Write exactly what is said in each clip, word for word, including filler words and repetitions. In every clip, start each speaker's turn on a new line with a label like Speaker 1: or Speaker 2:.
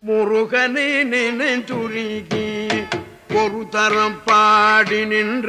Speaker 1: முருகனை நினைந்துருகி ஒரு தரம் பாடி நின்ற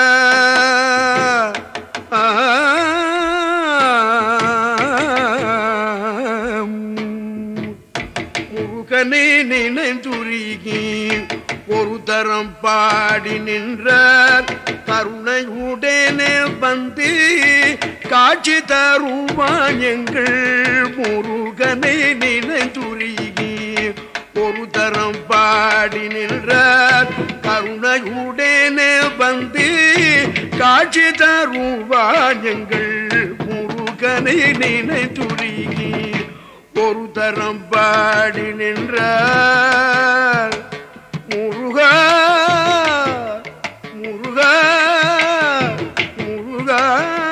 Speaker 1: முருகனை நினைந்துருகி ஒரு தரம் பாடி நின்ற கருணையுடனே வந்து காட்சி தருவான் எங்கள் முருகனை நினைந்துருகி ஒரு தரம் பாடி நின்ற கருணையுடனே வந்து காட்சி தருவான் எங்கள் முருகனை நினைந்துருகி ஒரு தரம் பாடி நின்ற முருகா முருகா முருகா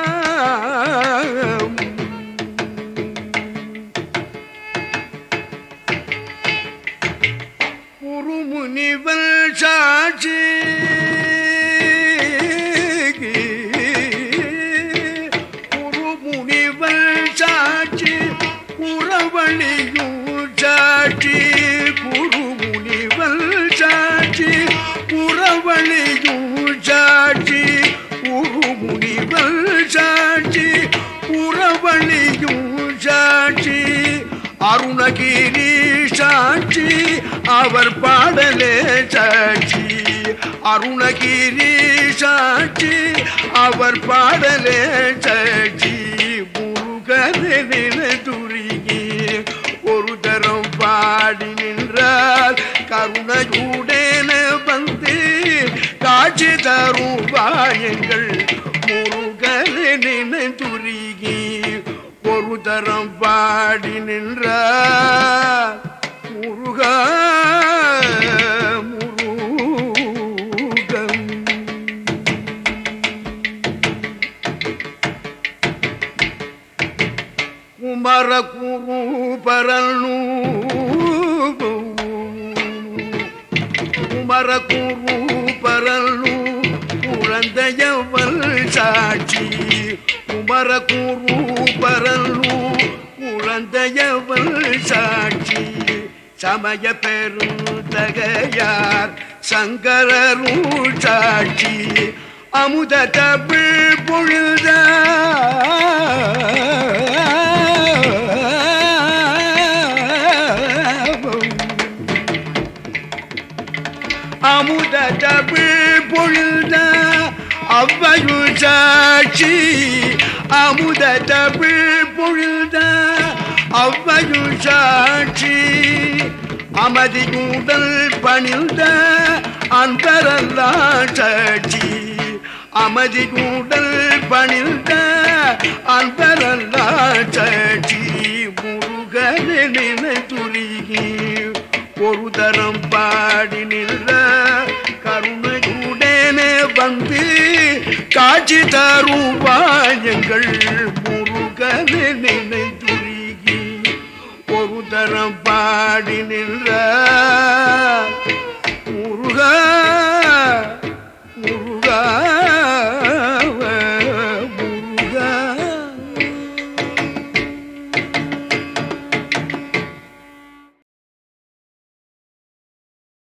Speaker 1: குருமுனிவல் சாட்சி குருமுனிவல் சாட்சி குறவழியும் சாட்சி குருமுனிவல் சாட்சி குறவழியும் சாட்சி குருமுனிவல் சாட்சி குறவழியும் சாட்சி அருணகிரி சாட்சி அவர் பாடலே சாட்சி அருணகிரி சாட்சி அவர் பாடலே சாட்சி முருகனை நினைந்துருகி ஒரு தரம் பாடி நின்றார் கருணையுடனே வந்து காட்சி தருவான் எங்கள் முருகனை நினைந்துருகி ஒரு தரம் பாடி நின்றார் முருகா முருகன் குமர குரு பரனு குமர குரு பரனு குழந்தையவள் சாட்சி குமர குரு பரனு குழந்தையவள் சாட்சி சமய பெருந்தகையார் சங்கரரும் சாட்சி அமுத தமிழ் பொழுத அமுத தமிழ் பொழுத அவ்வையுள் சாட்சி அமுத தமிழ் பொழுத அவ்வையுள் சாட்சி அமதியுடல் பணிந்த அன்பரல்லா சாட்சி அமதியுடல் பணிந்த அன்பரல்லா சாட்சி முருகனை நினைந்துருகி ஒரு தரம் பாடி நின்ற கருணையுடனே வந்து காட்சி தருவான் எங்கள்